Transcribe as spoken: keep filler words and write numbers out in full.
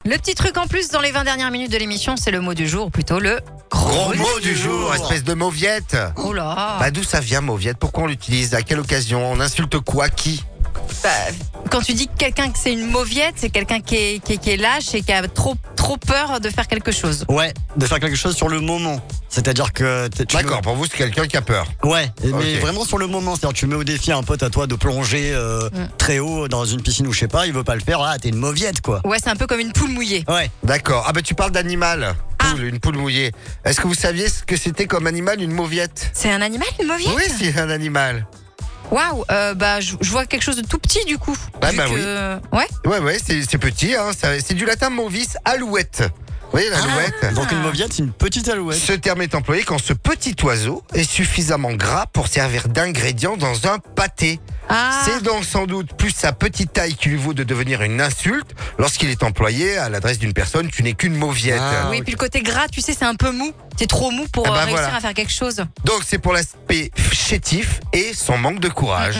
Le petit truc en plus dans les vingt dernières minutes de l'émission, c'est le mot du jour, ou plutôt le Gros mot du jour, espèce de mauviette. Oh là. Bah d'où ça vient mauviette? Pourquoi on l'utilise? À quelle occasion? On insulte quoi? Qui? Bah, quand tu dis que quelqu'un que c'est une mauviette, c'est quelqu'un qui est, qui, est, qui est lâche et qui a trop, trop peur de faire quelque chose. Ouais, de faire quelque chose sur le moment. C'est-à-dire que... t- tu D'accord, pour vous c'est quelqu'un qui a peur. le- Ouais, mais Ok. vraiment sur le moment. C'est-à-dire tu mets au défi un pote à toi de plonger euh, Mm. très haut dans une piscine ou je sais pas, il veut pas le faire, ah t'es une mauviette quoi. Ouais, c'est un peu comme une poule mouillée. Ouais. D'accord. Ah bah tu parles d'animal. Ah. Poule, une poule mouillée. Est-ce que vous saviez ce que c'était comme animal, une mauviette? C'est un animal, une mauviette? Oui, c'est un animal. Waouh, euh, bah je, je vois quelque chose de tout petit du coup. Ah, Vu bah que- Ouais. Ouais, ouais, c'est c'est petit. Hein. Ça- C'est du latin mauvis, alouette. Vous voyez l'alouette? Donc une mauviette, c'est une petite alouette. Ce terme est employé quand ce petit oiseau est suffisamment gras pour servir d'ingrédient dans un pâté. Ah. C'est donc sans doute plus sa petite taille qui lui vaut de devenir une insulte lorsqu'il est employé à l'adresse d'une personne. Tu n'es qu'une mauviette. Ah. Oui, puis le côté gras, tu sais, c'est un peu mou. C'est trop mou pour Ah bah euh, réussir voilà. à faire quelque chose. Donc c'est pour l'aspect chétif et son manque de courage.